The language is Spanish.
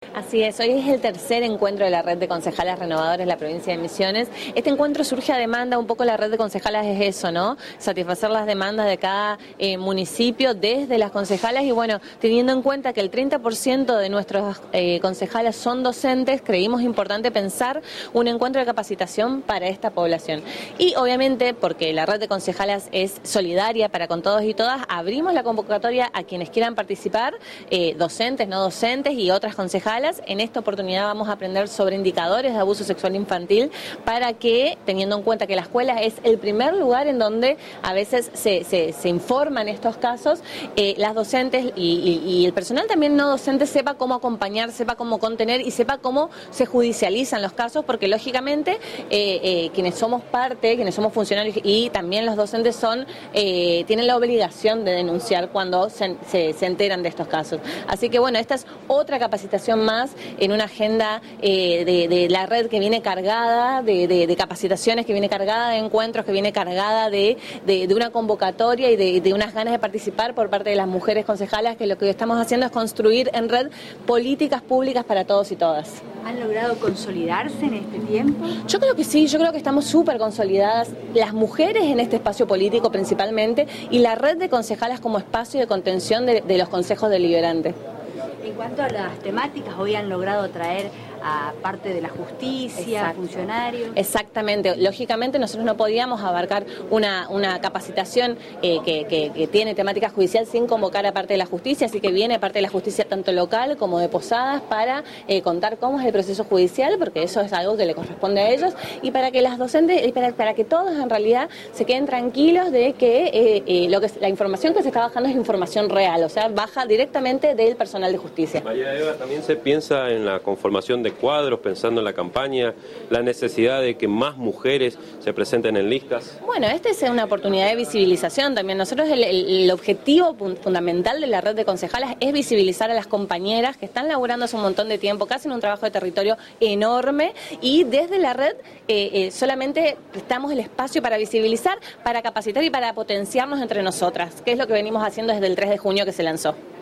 Así es, hoy es el tercer encuentro de la Red de Concejalas Renovadoras de la provincia de Misiones. Este encuentro surge a demanda, un poco la Red de Concejalas es eso, ¿no? Satisfacer las demandas de cada municipio desde las concejalas y bueno, teniendo en cuenta que el 30% de nuestros concejalas son docentes, creímos importante pensar un encuentro de capacitación para esta población. Y obviamente, porque la Red de Concejalas es solidaria para con todos y todas, abrimos la convocatoria a quienes quieran participar, docentes, no docentes y otras concejalas. En esta oportunidad vamos a aprender sobre indicadores de abuso sexual infantil para que, teniendo en cuenta que la escuela es el primer lugar en donde a veces se informan estos casos, las docentes y el personal también no docente sepa cómo acompañar, sepa cómo contener y sepa cómo se judicializan los casos, porque lógicamente quienes somos parte, quienes somos funcionarios y también los docentes tienen la obligación de denunciar cuando se enteran de estos casos. Así que bueno, esta es otra capacitación más en una agenda de la red que viene cargada de capacitaciones, que viene cargada de encuentros, que viene cargada de una convocatoria y de unas ganas de participar por parte de las mujeres concejalas, que lo que estamos haciendo es construir en red políticas públicas para todos y todas. ¿Han logrado consolidarse en este tiempo? Yo creo que sí, yo creo que estamos súper consolidadas, las mujeres en este espacio político principalmente, y la red de concejalas como espacio de contención de los consejos deliberantes. En cuanto a las temáticas, hoy han logrado traer a parte de la justicia, Exacto. Funcionarios. Exactamente, lógicamente nosotros no podíamos abarcar una capacitación que tiene temática judicial sin convocar a parte de la justicia, así que viene parte de la justicia tanto local como de Posadas para contar cómo es el proceso judicial, porque eso es algo que le corresponde a ellos, y para que las docentes, y para que todos en realidad se queden tranquilos de que la información que se está bajando es información real, o sea, baja directamente del personal de justicia. María Eva, también se piensa en la conformación de cuadros, pensando en la campaña, la necesidad de que más mujeres se presenten en listas. Bueno, esta es una oportunidad de visibilización también. Nosotros el objetivo fundamental de la red de concejalas es visibilizar a las compañeras que están laburando hace un montón de tiempo, que hacen un trabajo de territorio enorme, y desde la red solamente prestamos el espacio para visibilizar, para capacitar y para potenciarnos entre nosotras, que es lo que venimos haciendo desde el 3 de junio que se lanzó.